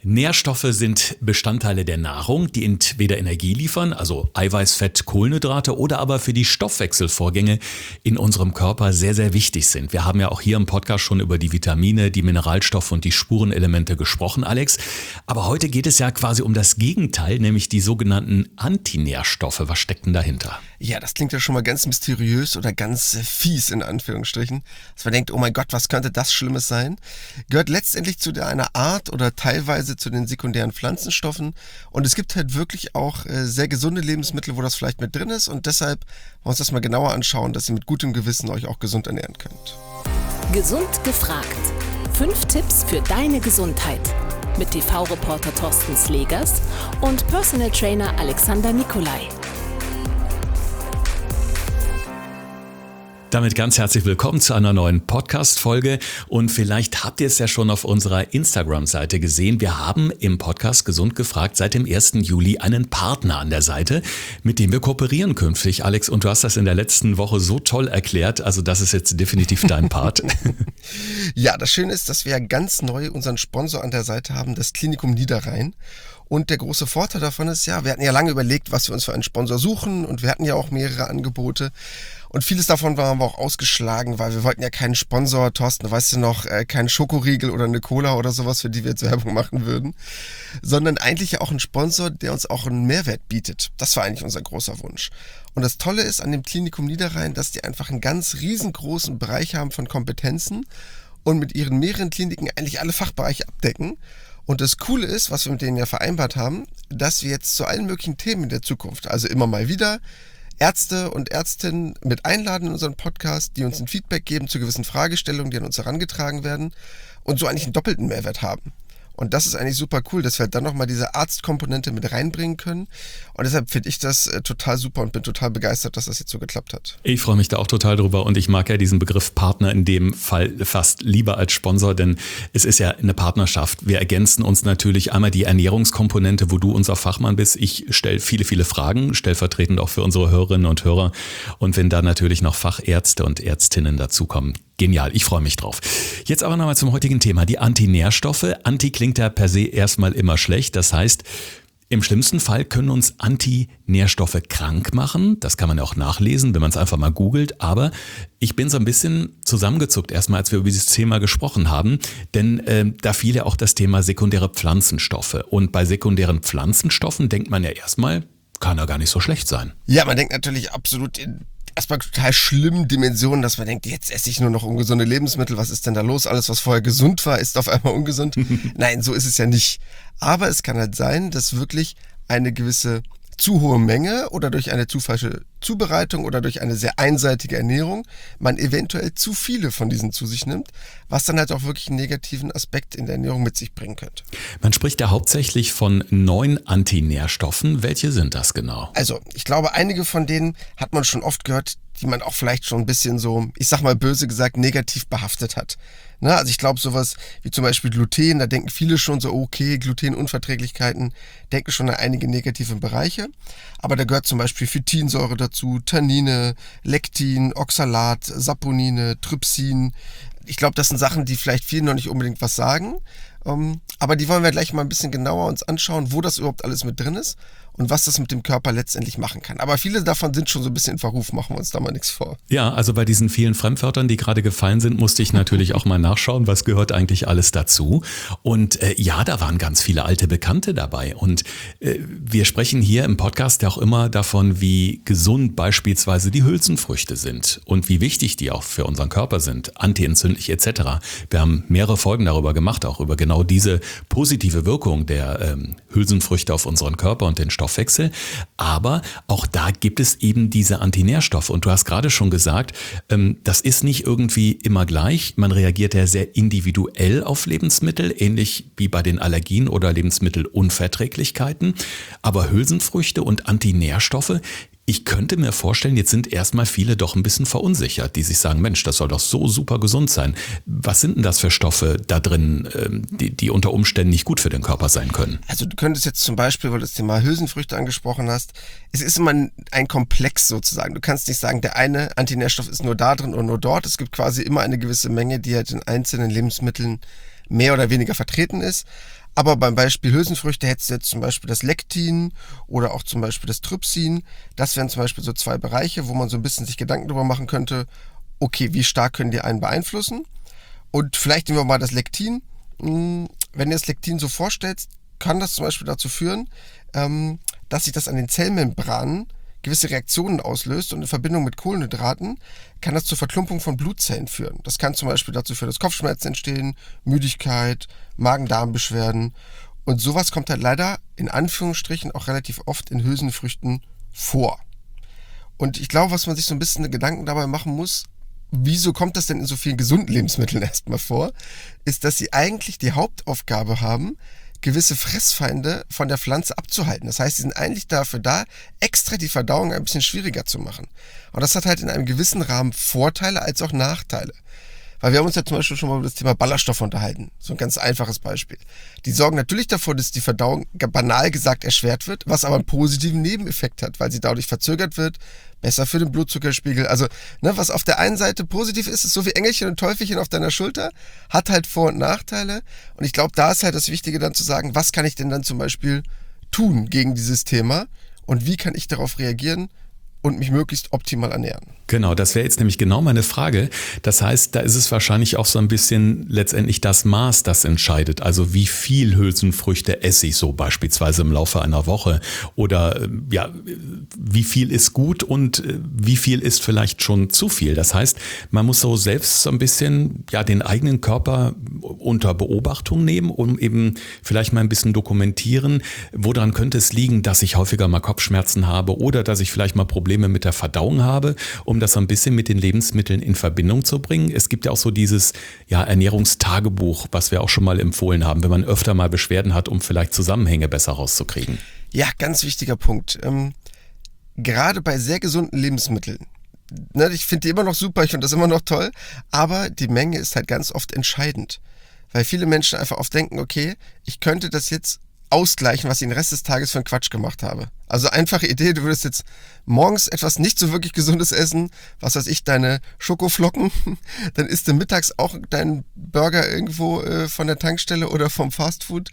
Nährstoffe sind Bestandteile der Nahrung, die entweder Energie liefern, also Eiweiß, Fett, Kohlenhydrate, oder aber für die Stoffwechselvorgänge in unserem Körper sehr, sehr wichtig sind. Wir haben ja auch hier im Podcast schon über die Vitamine, die Mineralstoffe und die Spurenelemente gesprochen, Alex. Aber heute geht es ja quasi um das Gegenteil, nämlich die sogenannten Antinährstoffe. Was steckt denn dahinter? Ja, das klingt ja schon mal ganz mysteriös oder ganz fies in Anführungsstrichen. Dass man denkt, oh mein Gott, was könnte das Schlimmes sein? Gehört letztendlich zu einer Art oder teilweise zu den sekundären Pflanzenstoffen. Und es gibt halt wirklich auch sehr gesunde Lebensmittel, wo das vielleicht mit drin ist. Und deshalb wollen wir uns das mal genauer anschauen, dass ihr mit gutem Gewissen euch auch gesund ernähren könnt. Gesund gefragt. 5 Tipps für deine Gesundheit. Mit TV-Reporter Thorsten Slegers und Personal Trainer Alexander Nikolai. Damit ganz herzlich willkommen zu einer neuen Podcast-Folge und vielleicht habt ihr es ja schon auf unserer Instagram-Seite gesehen. Wir haben im Podcast Gesund gefragt seit dem 1. Juli einen Partner an der Seite, mit dem wir kooperieren künftig. Alex, und du hast das in der letzten Woche so toll erklärt, also das ist jetzt definitiv dein Part. Ja, das Schöne ist, dass wir ja ganz neu unseren Sponsor an der Seite haben, das Klinikum Niederrhein. Und der große Vorteil davon ist ja, wir hatten ja lange überlegt, was wir uns für einen Sponsor suchen und wir hatten ja auch mehrere Angebote. Und vieles davon waren wir auch ausgeschlagen, weil wir wollten ja keinen Sponsor, Thorsten, weißt du noch, keinen Schokoriegel oder eine Cola oder sowas, für die wir jetzt Werbung machen würden, sondern eigentlich ja auch einen Sponsor, der uns auch einen Mehrwert bietet. Das war eigentlich unser großer Wunsch. Und das Tolle ist an dem Klinikum Niederrhein, dass die einfach einen ganz riesengroßen Bereich haben von Kompetenzen und mit ihren mehreren Kliniken eigentlich alle Fachbereiche abdecken. Und das Coole ist, was wir mit denen ja vereinbart haben, dass wir jetzt zu allen möglichen Themen in der Zukunft, also immer mal wieder, Ärzte und Ärztinnen mit einladen in unseren Podcast, die uns ein Feedback geben zu gewissen Fragestellungen, die an uns herangetragen werden und so eigentlich einen doppelten Mehrwert haben. Und das ist eigentlich super cool, dass wir dann nochmal diese Arztkomponente mit reinbringen können. Und deshalb finde ich das total super und bin total begeistert, dass das jetzt so geklappt hat. Ich freue mich da auch total drüber und ich mag ja diesen Begriff Partner in dem Fall fast lieber als Sponsor, denn es ist ja eine Partnerschaft. Wir ergänzen uns natürlich einmal die Ernährungskomponente, wo du unser Fachmann bist. Ich stelle viele, viele Fragen, stellvertretend auch für unsere Hörerinnen und Hörer. Und wenn da natürlich noch Fachärzte und Ärztinnen dazukommen, genial, ich freue mich drauf. Jetzt aber nochmal zum heutigen Thema, die Antinährstoffe. Anti klingt ja per se erstmal immer schlecht, das heißt, im schlimmsten Fall können uns Antinährstoffe krank machen. Das kann man ja auch nachlesen, wenn man es einfach mal googelt. Aber ich bin so ein bisschen zusammengezuckt erstmal, als wir über dieses Thema gesprochen haben. Denn da fiel ja auch das Thema sekundäre Pflanzenstoffe. Und bei sekundären Pflanzenstoffen denkt man ja erstmal, kann ja gar nicht so schlecht sein. Ja, man denkt natürlich absolut erstmal total schlimmen Dimensionen, dass man denkt, jetzt esse ich nur noch ungesunde Lebensmittel, was ist denn da los? Alles, was vorher gesund war, ist auf einmal ungesund. Nein, so ist es ja nicht. Aber es kann halt sein, dass wirklich eine gewisse zu hohe Menge oder durch eine zu falsche Zubereitung oder durch eine sehr einseitige Ernährung man eventuell zu viele von diesen zu sich nimmt, was dann halt auch wirklich einen negativen Aspekt in der Ernährung mit sich bringen könnte. Man spricht ja hauptsächlich von 9 Antinährstoffen. Welche sind das genau? Also, ich glaube, einige von denen hat man schon oft gehört, die man auch vielleicht schon ein bisschen so, ich sag mal böse gesagt, negativ behaftet hat. Ne? Also ich glaube sowas wie zum Beispiel Gluten, da denken viele schon so, okay, Glutenunverträglichkeiten, denken schon an einige negative Bereiche. Aber da gehört zum Beispiel Phytinsäure dazu, Tannine, Lektin, Oxalat, Saponine, Trypsin. Ich glaube, das sind Sachen, die vielleicht vielen noch nicht unbedingt was sagen. Aber die wollen wir gleich mal ein bisschen genauer uns anschauen, wo das überhaupt alles mit drin ist und was das mit dem Körper letztendlich machen kann. Aber viele davon sind schon so ein bisschen in Verruf, machen wir uns da mal nichts vor. Ja, also bei diesen vielen Fremdwörtern, die gerade gefallen sind, musste ich natürlich auch mal nachschauen, was gehört eigentlich alles dazu. Und ja, da waren ganz viele alte Bekannte dabei. Und wir sprechen hier im Podcast ja auch immer davon, wie gesund beispielsweise die Hülsenfrüchte sind und wie wichtig die auch für unseren Körper sind, antientzündlich etc. Wir haben mehrere Folgen darüber gemacht, auch über genau diese positive Wirkung der Hülsenfrüchte auf unseren Körper und den Stoffwechsel. Aber auch da gibt es eben diese Antinährstoffe. Und du hast gerade schon gesagt, das ist nicht irgendwie immer gleich. Man reagiert ja sehr individuell auf Lebensmittel, ähnlich wie bei den Allergien oder Lebensmittelunverträglichkeiten. Aber Hülsenfrüchte und Antinährstoffe, ich könnte mir vorstellen, jetzt sind erstmal viele doch ein bisschen verunsichert, die sich sagen, Mensch, das soll doch so super gesund sein. Was sind denn das für Stoffe da drin, die unter Umständen nicht gut für den Körper sein können? Also du könntest jetzt zum Beispiel, weil du das Thema Hülsenfrüchte angesprochen hast, es ist immer ein Komplex sozusagen. Du kannst nicht sagen, der eine Antinährstoff ist nur da drin oder nur dort. Es gibt quasi immer eine gewisse Menge, die halt in einzelnen Lebensmitteln mehr oder weniger vertreten ist. Aber beim Beispiel Hülsenfrüchte hättest du jetzt zum Beispiel das Lektin oder auch zum Beispiel das Trypsin. Das wären zum Beispiel so 2 Bereiche, wo man so ein bisschen sich Gedanken darüber machen könnte, okay, wie stark können die einen beeinflussen? Und vielleicht nehmen wir mal das Lektin. Wenn du das Lektin so vorstellst, kann das zum Beispiel dazu führen, dass sich das an den Zellmembranen gewisse Reaktionen auslöst und in Verbindung mit Kohlenhydraten kann das zur Verklumpung von Blutzellen führen. Das kann zum Beispiel dazu führen, dass Kopfschmerzen entstehen, Müdigkeit, Magen-Darm-Beschwerden und sowas kommt halt leider in Anführungsstrichen auch relativ oft in Hülsenfrüchten vor. Und ich glaube, was man sich so ein bisschen Gedanken dabei machen muss, wieso kommt das denn in so vielen gesunden Lebensmitteln erstmal vor, ist, dass sie eigentlich die Hauptaufgabe haben, gewisse Fressfeinde von der Pflanze abzuhalten. Das heißt, sie sind eigentlich dafür da, extra die Verdauung ein bisschen schwieriger zu machen. Und das hat halt in einem gewissen Rahmen Vorteile als auch Nachteile. Weil wir haben uns ja zum Beispiel schon mal über das Thema Ballaststoffe unterhalten. So ein ganz einfaches Beispiel. Die sorgen natürlich dafür, dass die Verdauung banal gesagt erschwert wird, was aber einen positiven Nebeneffekt hat, weil sie dadurch verzögert wird, besser für den Blutzuckerspiegel. Also, was auf der einen Seite positiv ist, ist so wie Engelchen und Teufelchen auf deiner Schulter, hat halt Vor- und Nachteile. Und ich glaube, da ist halt das Wichtige dann zu sagen, was kann ich denn dann zum Beispiel tun gegen dieses Thema und wie kann ich darauf reagieren und mich möglichst optimal ernähren. Genau, das wäre jetzt nämlich genau meine Frage. Das heißt, da ist es wahrscheinlich auch so ein bisschen letztendlich das Maß, das entscheidet. Also wie viel Hülsenfrüchte esse ich so beispielsweise im Laufe einer Woche oder wie viel ist gut und wie viel ist vielleicht schon zu viel. Das heißt, man muss so selbst so ein bisschen den eigenen Körper unter Beobachtung nehmen, um eben vielleicht mal ein bisschen dokumentieren, woran könnte es liegen, dass ich häufiger mal Kopfschmerzen habe oder dass ich vielleicht mal Probleme mit der Verdauung habe, um das so ein bisschen mit den Lebensmitteln in Verbindung zu bringen. Es gibt ja auch so dieses Ernährungstagebuch, was wir auch schon mal empfohlen haben, wenn man öfter mal Beschwerden hat, um vielleicht Zusammenhänge besser rauszukriegen. Ja, ganz wichtiger Punkt. Gerade bei sehr gesunden Lebensmitteln, ich finde die immer noch super, ich finde das immer noch toll, aber die Menge ist halt ganz oft entscheidend, weil viele Menschen einfach oft denken, okay, ich könnte das jetzt ausgleichen, was ich den Rest des Tages für einen Quatsch gemacht habe. Also einfache Idee, du würdest jetzt morgens etwas nicht so wirklich Gesundes essen, was weiß ich, deine Schokoflocken, dann isst du mittags auch deinen Burger irgendwo von der Tankstelle oder vom Fastfood,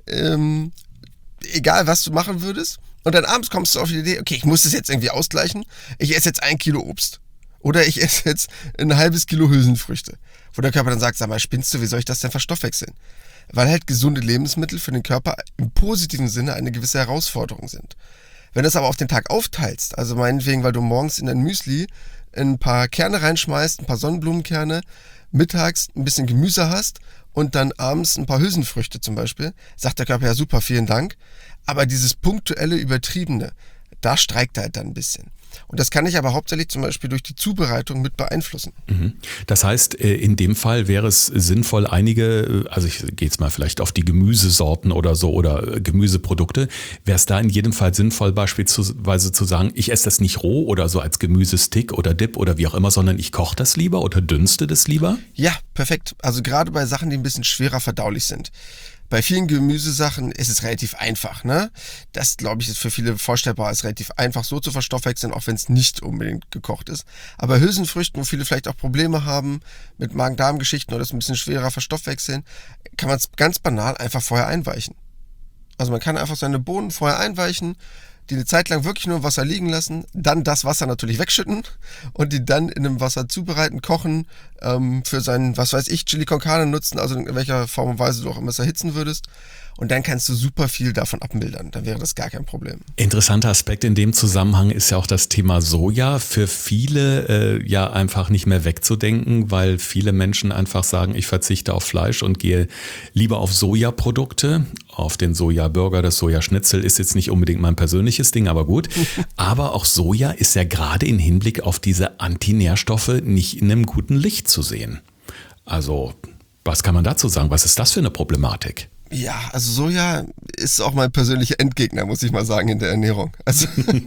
egal was du machen würdest. Und dann abends kommst du auf die Idee, okay, ich muss das jetzt irgendwie ausgleichen, ich esse jetzt 1 Kilo Obst. Oder ich esse jetzt ein halbes Kilo Hülsenfrüchte. Wo der Körper dann sagt, sag mal, spinnst du, wie soll ich das denn verstoffwechseln? Weil halt gesunde Lebensmittel für den Körper im positiven Sinne eine gewisse Herausforderung sind. Wenn du es aber auf den Tag aufteilst, also meinetwegen, weil du morgens in dein Müsli ein paar Kerne reinschmeißt, ein paar Sonnenblumenkerne, mittags ein bisschen Gemüse hast und dann abends ein paar Hülsenfrüchte zum Beispiel, sagt der Körper, ja super, vielen Dank. Aber dieses punktuelle, übertriebene, da streikt er halt dann ein bisschen. Und das kann ich aber hauptsächlich zum Beispiel durch die Zubereitung mit beeinflussen. Das heißt, in dem Fall wäre es sinnvoll, also ich gehe jetzt mal vielleicht auf die Gemüsesorten oder so oder Gemüseprodukte, wäre es da in jedem Fall sinnvoll beispielsweise zu sagen, ich esse das nicht roh oder so als Gemüsestick oder Dip oder wie auch immer, sondern ich koche das lieber oder dünste das lieber? Ja, perfekt. Also gerade bei Sachen, die ein bisschen schwerer verdaulich sind. Bei vielen Gemüsesachen ist es relativ einfach, Das, glaube ich, ist für viele vorstellbar, ist relativ einfach so zu verstoffwechseln, auch wenn es nicht unbedingt gekocht ist. Aber bei Hülsenfrüchten, wo viele vielleicht auch Probleme haben mit Magen-Darm-Geschichten oder es ein bisschen schwerer verstoffwechseln, kann man es ganz banal einfach vorher einweichen. Also man kann einfach seine Bohnen vorher einweichen, die eine Zeit lang wirklich nur im Wasser liegen lassen, dann das Wasser natürlich wegschütten und die dann in einem Wasser zubereiten, kochen, für seinen, was weiß ich, Chili con Carne nutzen, also in welcher Form und Weise du auch immer es erhitzen würdest. Und dann kannst du super viel davon abmildern. Dann wäre das gar kein Problem. Interessanter Aspekt in dem Zusammenhang ist ja auch das Thema Soja. Für viele einfach nicht mehr wegzudenken, weil viele Menschen einfach sagen, ich verzichte auf Fleisch und gehe lieber auf Sojaprodukte. Auf den Sojaburger, das Sojaschnitzel ist jetzt nicht unbedingt mein persönliches Ding, aber gut. Aber auch Soja ist ja gerade im Hinblick auf diese Antinährstoffe nicht in einem guten Licht zu sehen. Also, was kann man dazu sagen? Was ist das für eine Problematik? Ja, also Soja ist auch mein persönlicher Endgegner, muss ich mal sagen, in der Ernährung. Also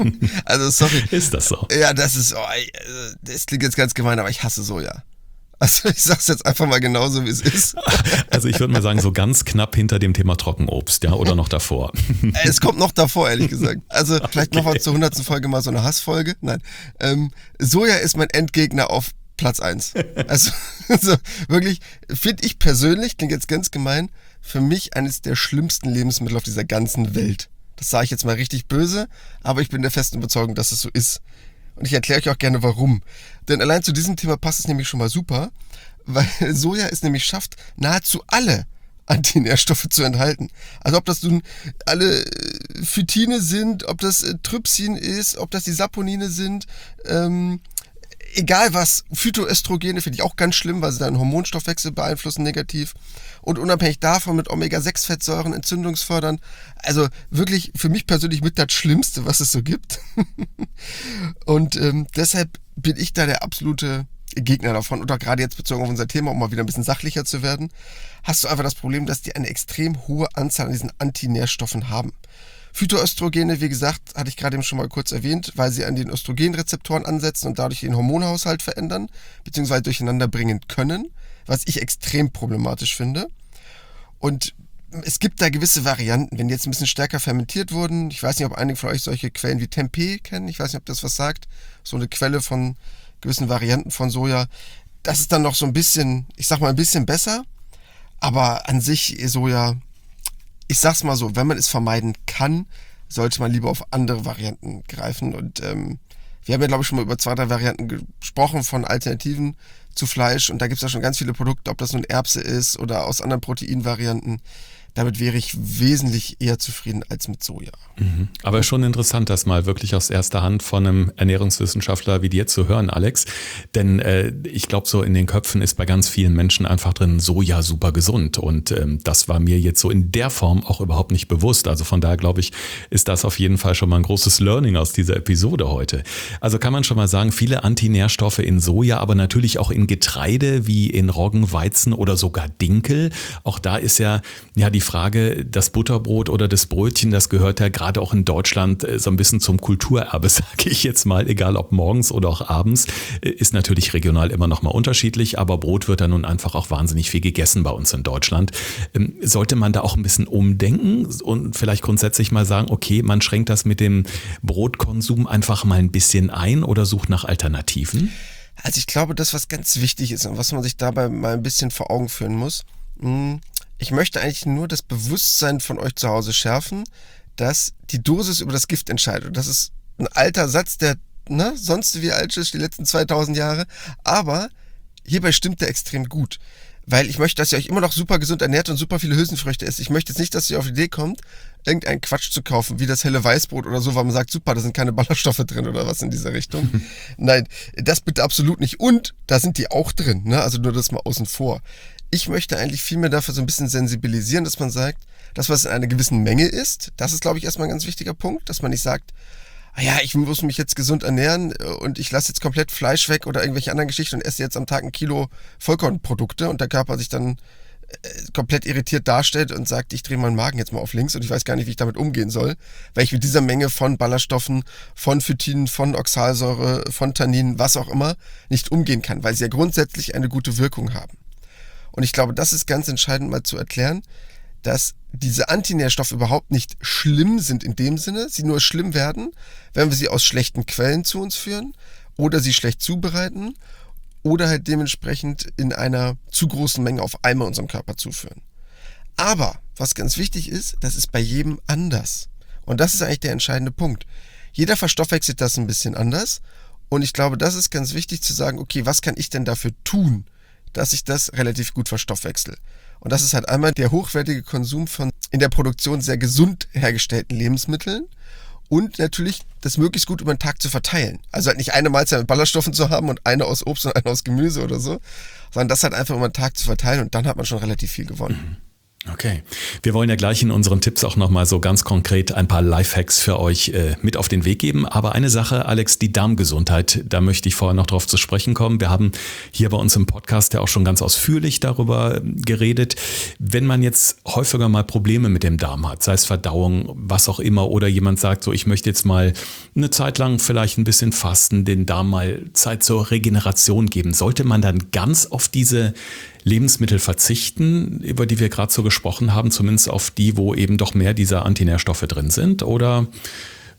sorry. Ist das so? Ja, das klingt jetzt ganz gemein, aber ich hasse Soja. Also ich sag's jetzt einfach mal genauso, wie es ist. Also ich würde mal sagen, so ganz knapp hinter dem Thema Trockenobst, ja, oder noch davor. Es kommt noch davor, ehrlich gesagt. Also vielleicht machen wir zur 100. Folge mal so eine Hassfolge. Nein, Soja ist mein Endgegner auf Platz 1. Also wirklich, finde ich persönlich, klingt jetzt ganz gemein, für mich eines der schlimmsten Lebensmittel auf dieser ganzen Welt. Das sage ich jetzt mal richtig böse, aber ich bin der festen Überzeugung, dass es so ist. Und ich erkläre euch auch gerne warum. Denn allein zu diesem Thema passt es nämlich schon mal super, weil Soja es nämlich schafft, nahezu alle Antinährstoffe zu enthalten. Also ob das nun alle Phytine sind, ob das Trypsin ist, ob das die Saponine sind, egal was, Phytoöstrogene finde ich auch ganz schlimm, weil sie deinen Hormonstoffwechsel beeinflussen negativ. Und unabhängig davon mit Omega-6-Fettsäuren, entzündungsfördernd. Also wirklich für mich persönlich mit das Schlimmste, was es so gibt. Und deshalb bin ich da der absolute Gegner davon. Und auch gerade jetzt bezogen auf unser Thema, um mal wieder ein bisschen sachlicher zu werden, hast du einfach das Problem, dass die eine extrem hohe Anzahl an diesen Antinährstoffen haben. Phytoöstrogene, wie gesagt, hatte ich gerade eben schon mal kurz erwähnt, weil sie an den Östrogenrezeptoren ansetzen und dadurch den Hormonhaushalt verändern, beziehungsweise durcheinander bringen können, was ich extrem problematisch finde. Und es gibt da gewisse Varianten, wenn die jetzt ein bisschen stärker fermentiert wurden. Ich weiß nicht, ob einige von euch solche Quellen wie Tempeh kennen. Ich weiß nicht, ob das was sagt. So eine Quelle von gewissen Varianten von Soja. Das ist dann noch so ein bisschen, ich sag mal, ein bisschen besser. Aber an sich Soja, ich sag's mal so, wenn man es vermeiden kann, sollte man lieber auf andere Varianten greifen. Und wir haben ja, glaube ich, schon mal über 2, 3 Varianten gesprochen von Alternativen zu Fleisch. Und da gibt's ja schon ganz viele Produkte, ob das nun Erbse ist oder aus anderen Proteinvarianten. Damit wäre ich wesentlich eher zufrieden als mit Soja. Aber schon interessant, das mal wirklich aus erster Hand von einem Ernährungswissenschaftler wie dir zu hören, Alex. Denn ich glaube, so in den Köpfen ist bei ganz vielen Menschen einfach drin, Soja super gesund. Und das war mir jetzt so in der Form auch überhaupt nicht bewusst. Also von daher glaube ich, ist das auf jeden Fall schon mal ein großes Learning aus dieser Episode heute. Also kann man schon mal sagen, viele Antinährstoffe in Soja, aber natürlich auch in Getreide wie in Roggen, Weizen oder sogar Dinkel. Auch da ist ja die Frage, das Butterbrot oder das Brötchen, das gehört ja gerade auch in Deutschland so ein bisschen zum Kulturerbe, sage ich jetzt mal, egal ob morgens oder auch abends, ist natürlich regional immer noch mal unterschiedlich, aber Brot wird da nun einfach auch wahnsinnig viel gegessen bei uns in Deutschland. Sollte man da auch ein bisschen umdenken und vielleicht grundsätzlich mal sagen, okay, man schränkt das mit dem Brotkonsum einfach mal ein bisschen ein oder sucht nach Alternativen? Also ich glaube, das, was ganz wichtig ist und was man sich dabei mal ein bisschen vor Augen führen muss, ich möchte eigentlich nur das Bewusstsein von euch zu Hause schärfen, dass die Dosis über das Gift entscheidet. Und das ist ein alter Satz, der sonst wie alt ist, die letzten 2000 Jahre. Aber hierbei stimmt der extrem gut. Weil ich möchte, dass ihr euch immer noch super gesund ernährt und super viele Hülsenfrüchte esst. Ich möchte jetzt nicht, dass ihr auf die Idee kommt, irgendeinen Quatsch zu kaufen, wie das helle Weißbrot oder so, weil man sagt, super, da sind keine Ballaststoffe drin oder was in dieser Richtung. Nein, das bitte absolut nicht. Und da sind die auch drin, ne? Also nur das mal außen vor. Ich möchte eigentlich vielmehr dafür so ein bisschen sensibilisieren, dass man sagt, dass was in einer gewissen Menge ist. Das ist, glaube ich, erstmal ein ganz wichtiger Punkt, dass man nicht sagt, ich muss mich jetzt gesund ernähren und ich lasse jetzt komplett Fleisch weg oder irgendwelche anderen Geschichten und esse jetzt am Tag 1 Kilo Vollkornprodukte und der Körper sich dann komplett irritiert darstellt und sagt, ich drehe meinen Magen jetzt mal auf links und ich weiß gar nicht, wie ich damit umgehen soll, weil ich mit dieser Menge von Ballaststoffen, von Phytinen, von Oxalsäure, von Tanninen, was auch immer, nicht umgehen kann, weil sie ja grundsätzlich eine gute Wirkung haben. Und ich glaube, das ist ganz entscheidend mal zu erklären, dass diese Antinährstoffe überhaupt nicht schlimm sind in dem Sinne, sie nur schlimm werden, wenn wir sie aus schlechten Quellen zu uns führen oder sie schlecht zubereiten oder halt dementsprechend in einer zu großen Menge auf einmal unserem Körper zuführen. Aber was ganz wichtig ist, das ist bei jedem anders. Und das ist eigentlich der entscheidende Punkt. Jeder verstoffwechselt das ein bisschen anders und ich glaube, das ist ganz wichtig zu sagen, okay, was kann ich denn dafür tun, dass ich das relativ gut verstoffwechsel. Und das ist halt einmal der hochwertige Konsum von in der Produktion sehr gesund hergestellten Lebensmitteln und natürlich das möglichst gut über den Tag zu verteilen. Also halt nicht eine Mahlzeit mit Ballaststoffen zu haben und eine aus Obst und eine aus Gemüse oder so, sondern das halt einfach über den Tag zu verteilen und dann hat man schon relativ viel gewonnen. Okay, wir wollen ja gleich in unseren Tipps auch nochmal so ganz konkret ein paar Lifehacks für euch mit auf den Weg geben. Aber eine Sache, Alex, die Darmgesundheit, da möchte ich vorher noch drauf zu sprechen kommen. Wir haben hier bei uns im Podcast ja auch schon ganz ausführlich darüber geredet. Wenn man jetzt häufiger mal Probleme mit dem Darm hat, sei es Verdauung, was auch immer, oder jemand sagt so, ich möchte jetzt mal eine Zeit lang vielleicht ein bisschen fasten, den Darm mal Zeit zur Regeneration geben, sollte man dann ganz auf diese Lebensmittel verzichten, über die wir gerade so gesprochen haben, zumindest auf die, wo eben doch mehr dieser Antinährstoffe drin sind? Oder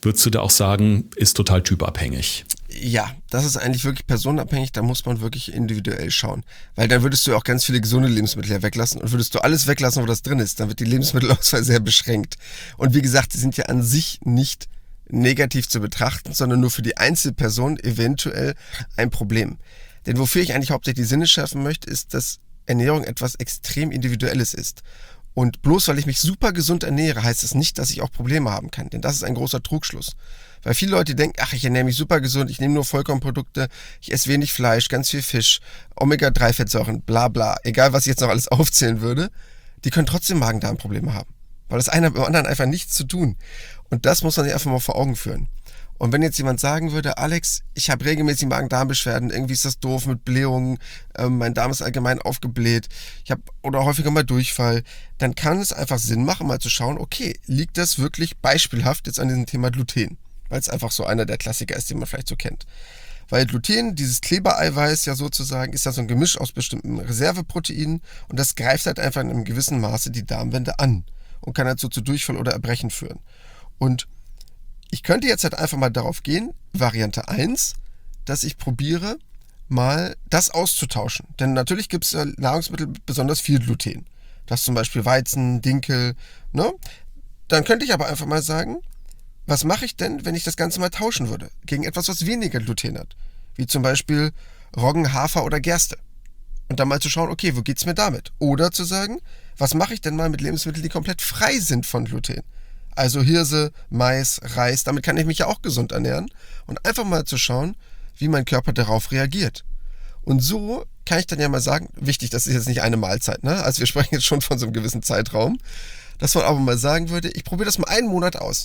würdest du da auch sagen, ist total typabhängig? Ja, das ist eigentlich wirklich personenabhängig, da muss man wirklich individuell schauen. Weil dann würdest du auch ganz viele gesunde Lebensmittel ja weglassen und würdest du alles weglassen, wo das drin ist, dann wird die Lebensmittelauswahl sehr beschränkt. Und wie gesagt, die sind ja an sich nicht negativ zu betrachten, sondern nur für die Einzelperson eventuell ein Problem. Denn wofür ich eigentlich hauptsächlich die Sinne schärfen möchte, ist, dass Ernährung etwas extrem Individuelles ist. Und bloß weil ich mich super gesund ernähre, heißt das nicht, dass ich auch Probleme haben kann. Denn das ist ein großer Trugschluss. Weil viele Leute denken, ach, ich ernähre mich super gesund, ich nehme nur Vollkornprodukte, ich esse wenig Fleisch, ganz viel Fisch, Omega-3-Fettsäuren, bla bla, egal was ich jetzt noch alles aufzählen würde, die können trotzdem Magen-Darm-Probleme haben. Weil das eine mit dem anderen einfach nichts zu tun. Und das muss man sich einfach mal vor Augen führen. Und wenn jetzt jemand sagen würde, Alex, ich habe regelmäßig Magen-Darm-Beschwerden, irgendwie ist das doof mit Blähungen, mein Darm ist allgemein aufgebläht, ich habe oder häufiger mal Durchfall, dann kann es einfach Sinn machen, mal zu schauen, okay, liegt das wirklich beispielhaft jetzt an diesem Thema Gluten? Weil es einfach so einer der Klassiker ist, den man vielleicht so kennt. Weil Gluten, dieses Klebereiweiß ja sozusagen, ist ja so ein Gemisch aus bestimmten Reserveproteinen und das greift halt einfach in einem gewissen Maße die Darmwände an und kann halt so zu Durchfall oder Erbrechen führen. Und ich könnte jetzt halt einfach mal darauf gehen, Variante 1, dass ich probiere, mal das auszutauschen. Denn natürlich gibt es Nahrungsmittel mit besonders viel Gluten. Das ist zum Beispiel Weizen, Dinkel, ne? Dann könnte ich aber einfach mal sagen, was mache ich denn, wenn ich das Ganze mal tauschen würde? Gegen etwas, was weniger Gluten hat. Wie zum Beispiel Roggen, Hafer oder Gerste. Und dann mal zu schauen, okay, wo geht's mir damit? Oder zu sagen, was mache ich denn mal mit Lebensmitteln, die komplett frei sind von Gluten? Also Hirse, Mais, Reis, damit kann ich mich ja auch gesund ernähren. Und einfach mal zu schauen, wie mein Körper darauf reagiert. Und so kann ich dann ja mal sagen, wichtig, das ist jetzt nicht eine Mahlzeit, ne? Also wir sprechen jetzt schon von so einem gewissen Zeitraum, dass man aber mal sagen würde, ich probiere das mal einen Monat aus.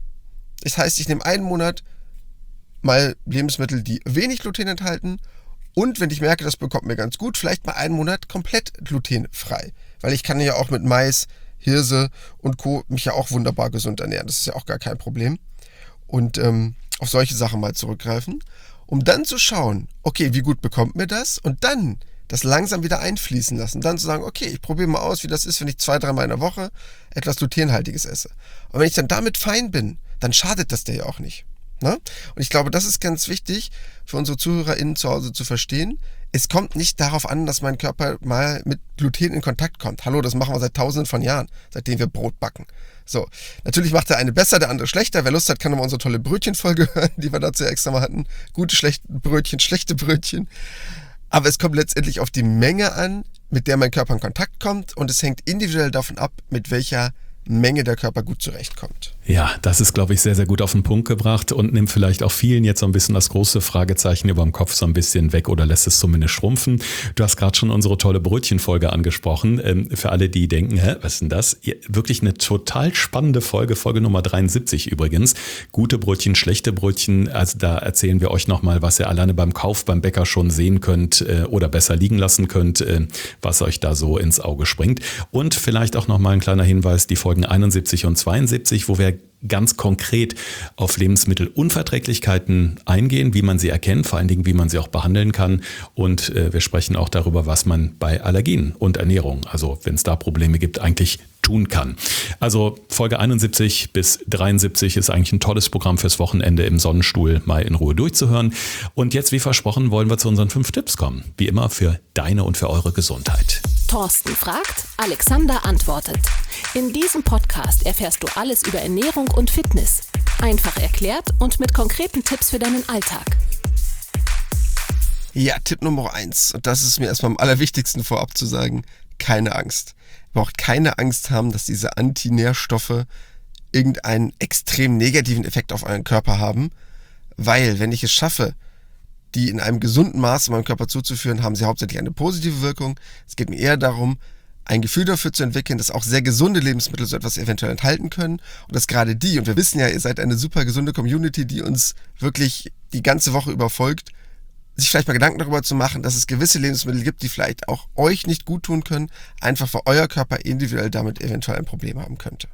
Das heißt, ich nehme einen Monat mal Lebensmittel, die wenig Gluten enthalten und wenn ich merke, das bekommt mir ganz gut, vielleicht mal einen Monat komplett glutenfrei. Weil ich kann ja auch mit Mais, Hirse und Co. mich ja auch wunderbar gesund ernähren. Das ist ja auch gar kein Problem. Und auf solche Sachen mal zurückgreifen, um dann zu schauen, okay, wie gut bekommt mir das? Und dann das langsam wieder einfließen lassen. Dann zu sagen, okay, ich probiere mal aus, wie das ist, wenn ich 2-3 Mal in der Woche etwas Glutenhaltiges esse. Und wenn ich dann damit fein bin, dann schadet das dir ja auch nicht. Ne? Und ich glaube, das ist ganz wichtig für unsere ZuhörerInnen zu Hause zu verstehen. Es kommt nicht darauf an, dass mein Körper mal mit Gluten in Kontakt kommt. Hallo, das machen wir seit Tausenden von Jahren, seitdem wir Brot backen. So, natürlich macht der eine besser, der andere schlechter. Wer Lust hat, kann nochmal unsere tolle Brötchenfolge hören, die wir dazu extra mal hatten. Gute, schlechte Brötchen. Aber es kommt letztendlich auf die Menge an, mit der mein Körper in Kontakt kommt und es hängt individuell davon ab, mit welcher Menge der Körper gut zurechtkommt. Ja, das ist, glaube ich, sehr, sehr gut auf den Punkt gebracht und nimmt vielleicht auch vielen jetzt so ein bisschen das große Fragezeichen über dem Kopf so ein bisschen weg oder lässt es zumindest schrumpfen. Du hast gerade schon unsere tolle Brötchenfolge angesprochen. Für alle, die denken, was ist denn das? Wirklich eine total spannende Folge, Folge Nummer 73 übrigens. Gute Brötchen, schlechte Brötchen. Also da erzählen wir euch nochmal, was ihr alleine beim Kauf beim Bäcker schon sehen könnt oder besser liegen lassen könnt, was euch da so ins Auge springt. Und vielleicht auch nochmal ein kleiner Hinweis, die Folgen 71 und 72, wo wir ganz konkret auf Lebensmittelunverträglichkeiten eingehen, wie man sie erkennt, vor allen Dingen, wie man sie auch behandeln kann. Und wir sprechen auch darüber, was man bei Allergien und Ernährung, also wenn es da Probleme gibt, eigentlich tun kann. Also Folge 71 bis 73 ist eigentlich ein tolles Programm fürs Wochenende im Sonnenstuhl mal in Ruhe durchzuhören. Und jetzt, wie versprochen, wollen wir zu unseren 5 Tipps kommen. Wie immer für deine und für eure Gesundheit. Thorsten fragt, Alexander antwortet. In diesem Podcast erfährst du alles über Ernährung und Fitness. Einfach erklärt und mit konkreten Tipps für deinen Alltag. Ja, Tipp Nummer 1. Und das ist mir erstmal am allerwichtigsten vorab zu sagen. Keine Angst. Ihr braucht keine Angst haben, dass diese Antinährstoffe irgendeinen extrem negativen Effekt auf euren Körper haben. Weil, wenn ich es schaffe, die in einem gesunden Maße meinem Körper zuzuführen, haben sie hauptsächlich eine positive Wirkung. Es geht mir eher darum, ein Gefühl dafür zu entwickeln, dass auch sehr gesunde Lebensmittel so etwas eventuell enthalten können und dass gerade die, und wir wissen ja, ihr seid eine super gesunde Community, die uns wirklich die ganze Woche über folgt, sich vielleicht mal Gedanken darüber zu machen, dass es gewisse Lebensmittel gibt, die vielleicht auch euch nicht gut tun können, einfach weil euer Körper individuell damit eventuell ein Problem haben könnte.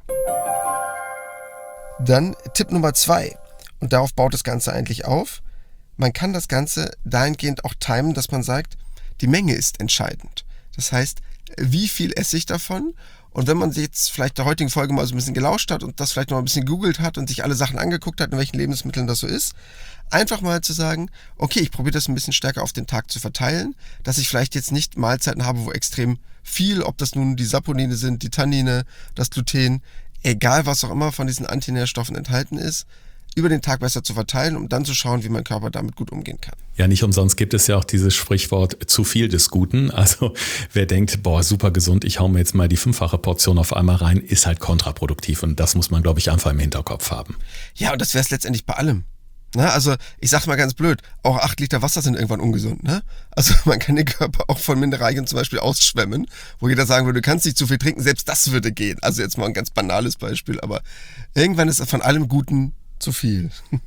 Dann Tipp Nummer 2, und darauf baut das Ganze eigentlich auf. Man kann das Ganze dahingehend auch timen, dass man sagt, die Menge ist entscheidend. Das heißt, wie viel esse ich davon Und wenn man sich jetzt vielleicht der heutigen Folge mal so ein bisschen gelauscht hat und das vielleicht noch ein bisschen gegoogelt hat und sich alle Sachen angeguckt hat, in welchen Lebensmitteln das so ist, einfach mal zu sagen, okay, ich probiere das ein bisschen stärker auf den Tag zu verteilen, dass ich vielleicht jetzt nicht Mahlzeiten habe, wo extrem viel, ob das nun die Saponine sind, die Tannine, das Gluten, egal was auch immer von diesen Antinährstoffen enthalten ist, über den Tag besser zu verteilen, um dann zu schauen, wie mein Körper damit gut umgehen kann. Ja, nicht umsonst gibt es ja auch dieses Sprichwort zu viel des Guten. Also wer denkt, boah, super gesund, ich hau mir jetzt mal die 5-fache Portion auf einmal rein, ist halt kontraproduktiv. Und das muss man, glaube ich, einfach im Hinterkopf haben. Ja, und das wäre es letztendlich bei allem. Na, also ich sag's mal ganz blöd, auch 8 Liter Wasser sind irgendwann ungesund. Ne? Also man kann den Körper auch von Mineralien zum Beispiel ausschwemmen, wo jeder sagen würde, du kannst nicht zu viel trinken, selbst das würde gehen. Also jetzt mal ein ganz banales Beispiel, aber irgendwann ist von allem Guten zu viel.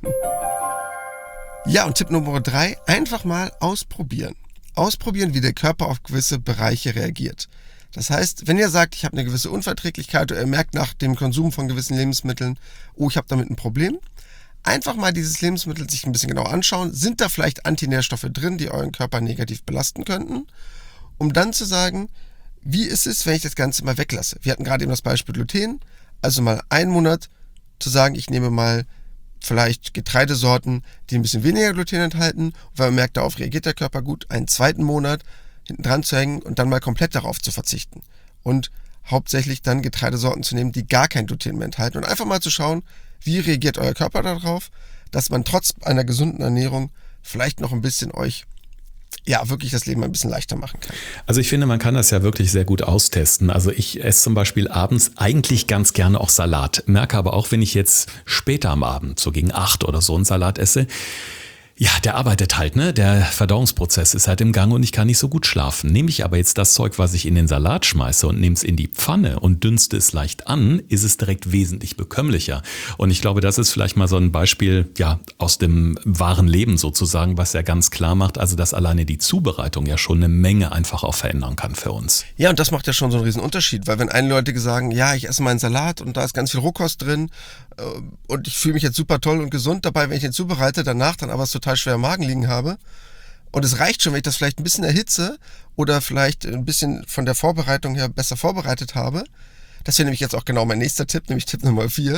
Ja, und Tipp Nummer 3, einfach mal ausprobieren. Ausprobieren, wie der Körper auf gewisse Bereiche reagiert. Das heißt, wenn ihr sagt, ich habe eine gewisse Unverträglichkeit oder ihr merkt nach dem Konsum von gewissen Lebensmitteln, oh, ich habe damit ein Problem, einfach mal dieses Lebensmittel sich ein bisschen genau anschauen. Sind da vielleicht Antinährstoffe drin, die euren Körper negativ belasten könnten? Um dann zu sagen, wie ist es, wenn ich das Ganze mal weglasse? Wir hatten gerade eben das Beispiel Gluten. Also mal einen Monat zu sagen, ich nehme mal vielleicht Getreidesorten, die ein bisschen weniger Gluten enthalten. Und weil man merkt, darauf reagiert der Körper gut, einen zweiten Monat hinten dran zu hängen und dann mal komplett darauf zu verzichten. Und hauptsächlich dann Getreidesorten zu nehmen, die gar kein Gluten mehr enthalten. Und einfach mal zu schauen, wie reagiert euer Körper darauf, dass man trotz einer gesunden Ernährung vielleicht noch ein bisschen euch, ja, wirklich das Leben ein bisschen leichter machen kann. Also ich finde, man kann das ja wirklich sehr gut austesten. Also ich esse zum Beispiel abends eigentlich ganz gerne auch Salat. Merke aber auch, wenn ich jetzt später am Abend, so gegen 8 oder so, einen Salat esse, ja, der arbeitet halt, ne? Der Verdauungsprozess ist halt im Gang und ich kann nicht so gut schlafen. Nehme ich aber jetzt das Zeug, was ich in den Salat schmeiße und nehme es in die Pfanne und dünste es leicht an, ist es direkt wesentlich bekömmlicher. Und ich glaube, das ist vielleicht mal so ein Beispiel, ja, aus dem wahren Leben sozusagen, was ja ganz klar macht, also dass alleine die Zubereitung ja schon eine Menge einfach auch verändern kann für uns. Ja, und das macht ja schon so einen riesen Unterschied, weil wenn Leute sagen, ja, ich esse meinen Salat und da ist ganz viel Rohkost drin und ich fühle mich jetzt super toll und gesund dabei, wenn ich den zubereite, danach dann aber es total schwer im Magen liegen habe. Und es reicht schon, wenn ich das vielleicht ein bisschen erhitze oder vielleicht ein bisschen von der Vorbereitung her besser vorbereitet habe. Das wäre nämlich jetzt auch genau mein nächster Tipp, nämlich Tipp Nummer 4.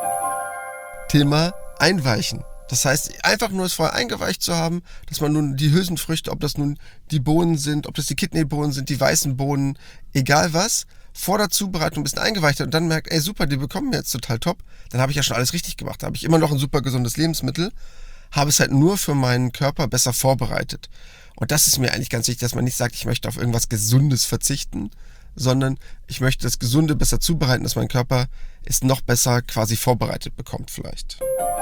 Thema Einweichen. Das heißt, einfach nur es vorher eingeweicht zu haben, dass man nun die Hülsenfrüchte, ob das nun die Bohnen sind, ob das die Kidneybohnen sind, die weißen Bohnen, egal was, vor der Zubereitung ein bisschen eingeweicht hat und dann merkt, ey super, die bekommen wir jetzt total top, dann habe ich ja schon alles richtig gemacht. Da habe ich immer noch ein super gesundes Lebensmittel, habe es halt nur für meinen Körper besser vorbereitet. Und das ist mir eigentlich ganz wichtig, dass man nicht sagt, ich möchte auf irgendwas Gesundes verzichten, sondern ich möchte das Gesunde besser zubereiten, dass mein Körper es noch besser quasi vorbereitet bekommt vielleicht.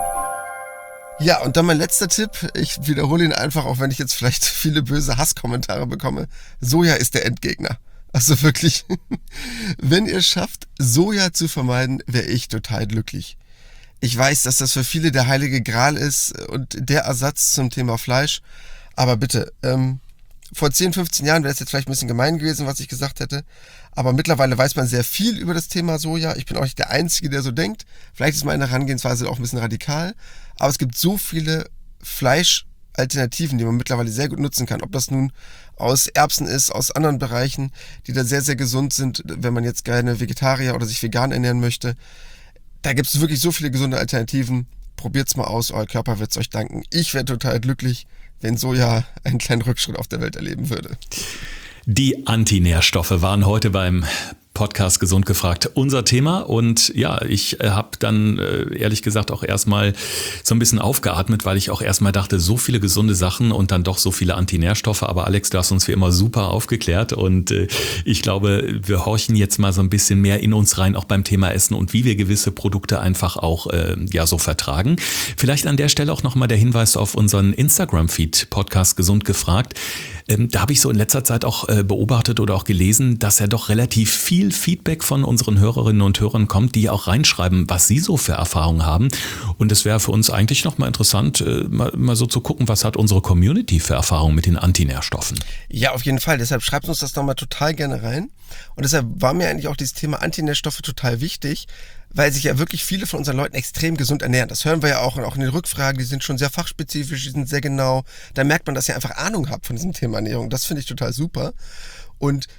Ja, und dann mein letzter Tipp, ich wiederhole ihn einfach, auch wenn ich jetzt vielleicht viele böse Hasskommentare bekomme, Soja ist der Endgegner. Also wirklich, wenn ihr schafft, Soja zu vermeiden, wäre ich total glücklich. Ich weiß, dass das für viele der heilige Gral ist und der Ersatz zum Thema Fleisch, aber bitte, vor 10, 15 Jahren wäre es jetzt vielleicht ein bisschen gemein gewesen, was ich gesagt hätte, aber mittlerweile weiß man sehr viel über das Thema Soja. Ich bin auch nicht der Einzige, der so denkt. Vielleicht ist meine Herangehensweise auch ein bisschen radikal, aber es gibt so viele Fleischalternativen, die man mittlerweile sehr gut nutzen kann. Ob das nun aus Erbsen ist, aus anderen Bereichen, die da sehr, sehr gesund sind, wenn man jetzt gerne Vegetarier oder sich vegan ernähren möchte. Da gibt es wirklich so viele gesunde Alternativen. Probiert's mal aus, euer Körper wird's euch danken. Ich wäre total glücklich, wenn Soja einen kleinen Rückschritt auf der Welt erleben würde. Die Antinährstoffe waren heute beim Podcast Gesund gefragt unser Thema und ja, ich habe dann ehrlich gesagt auch erstmal so ein bisschen aufgeatmet, weil ich auch erstmal dachte, so viele gesunde Sachen und dann doch so viele Antinährstoffe, aber Alex, du hast uns wie immer super aufgeklärt und ich glaube, wir horchen jetzt mal so ein bisschen mehr in uns rein, auch beim Thema Essen und wie wir gewisse Produkte einfach auch ja so vertragen. Vielleicht an der Stelle auch nochmal der Hinweis auf unseren Instagram-Feed, Podcast Gesund gefragt. Da habe ich so in letzter Zeit auch beobachtet oder auch gelesen, dass ja doch relativ viel Feedback von unseren Hörerinnen und Hörern kommt, die auch reinschreiben, was sie so für Erfahrungen haben. Und es wäre für uns eigentlich nochmal interessant, mal so zu gucken, was hat unsere Community für Erfahrungen mit den Antinährstoffen. Ja, auf jeden Fall. Deshalb schreibt uns das nochmal total gerne rein. Und deshalb war mir eigentlich auch dieses Thema Antinährstoffe total wichtig, weil sich ja wirklich viele von unseren Leuten extrem gesund ernähren. Das hören wir ja auch in den Rückfragen, die sind schon sehr fachspezifisch, die sind sehr genau. Da merkt man, dass ihr einfach Ahnung habt von diesem Thema Ernährung. Das finde ich total super. Und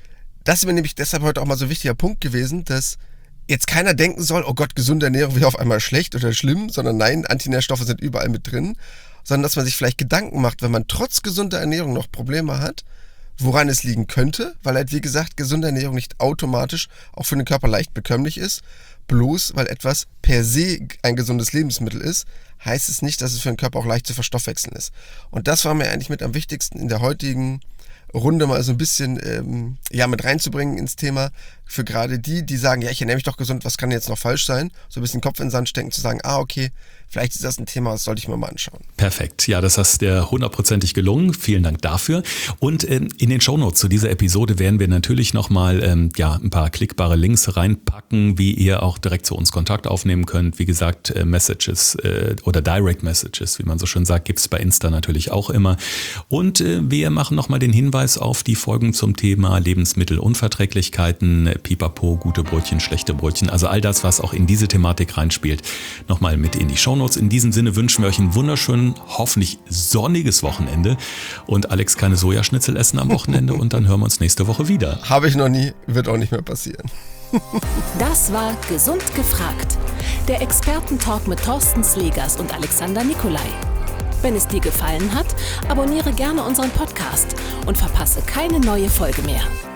Das ist mir nämlich deshalb heute auch mal so ein wichtiger Punkt gewesen, dass jetzt keiner denken soll, oh Gott, gesunde Ernährung wäre auf einmal schlecht oder schlimm, sondern nein, Antinährstoffe sind überall mit drin, sondern dass man sich vielleicht Gedanken macht, wenn man trotz gesunder Ernährung noch Probleme hat, woran es liegen könnte, weil halt wie gesagt gesunde Ernährung nicht automatisch auch für den Körper leicht bekömmlich ist. Bloß weil etwas per se ein gesundes Lebensmittel ist, heißt es nicht, dass es für den Körper auch leicht zu verstoffwechseln ist. Und das war mir eigentlich mit am wichtigsten in der heutigen Runde mal so ein bisschen mit reinzubringen ins Thema. Für gerade die sagen, ja, ich ernähre mich doch gesund, was kann jetzt noch falsch sein? So ein bisschen Kopf in den Sand stecken, zu sagen, okay, vielleicht ist das ein Thema, das sollte ich mir mal anschauen. Perfekt. Ja, das hast dir 100%ig gelungen. Vielen Dank dafür. Und in den Shownotes zu dieser Episode werden wir natürlich nochmal ein paar klickbare Links reinpacken, wie ihr auch direkt zu uns Kontakt aufnehmen könnt. Wie gesagt, Messages oder Direct Messages, wie man so schön sagt, gibt es bei Insta natürlich auch immer. Und wir machen nochmal den Hinweis auf die Folgen zum Thema Lebensmittelunverträglichkeiten, Pipapo, gute Brötchen, schlechte Brötchen, also all das, was auch in diese Thematik reinspielt, nochmal mit in die Shownotes. In diesem Sinne wünschen wir euch einen wunderschönen, hoffentlich sonniges Wochenende und Alex keine Sojaschnitzel essen am Wochenende und dann hören wir uns nächste Woche wieder. Habe ich noch nie, wird auch nicht mehr passieren. Das war Gesund gefragt, der Expertentalk mit Thorsten Slegers und Alexander Nikolai. Wenn es dir gefallen hat, abonniere gerne unseren Podcast und verpasse keine neue Folge mehr.